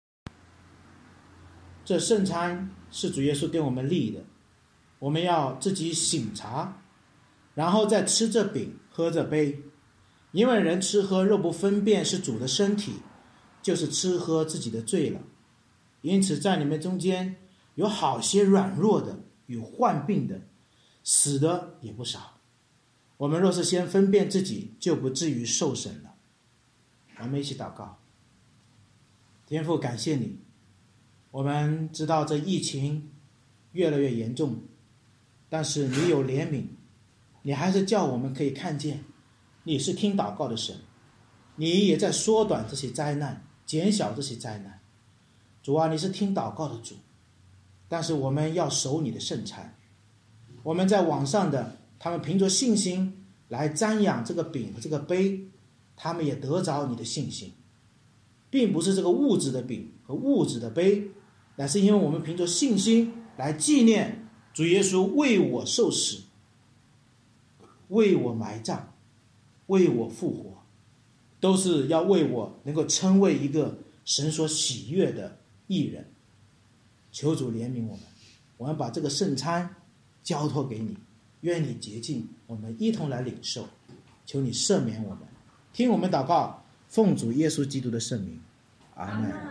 这圣餐是主耶稣给我们立的，我们要自己省察，然后再吃这饼喝这杯，因为人吃喝若不分辨是主的身体，就是吃喝自己的罪了。因此在你们中间有好些软弱的，有患病的，死的也不少。我们若是先分辨自己，就不至于受审了。我们一起祷告。天父，感谢你，我们知道这疫情越来越严重，但是你有怜悯，你还是叫我们可以看见你是听祷告的神，你也在缩短这些灾难，减小这些灾难。主啊，你是听祷告的主，但是我们要守你的圣餐。我们在网上的，他们凭着信心来瞻仰这个饼和这个杯，他们也得着你的信心，并不是这个物质的饼和物质的杯，乃是因为我们凭着信心来纪念主耶稣为我受死，为我埋葬，为我复活，都是要为我能够称为一个神所喜悦的义人。求主怜悯我们把这个圣餐交托给你，愿你洁净，我们一同来领受。求你赦免我们，听我们祷告，奉主耶稣基督的圣名，阿们。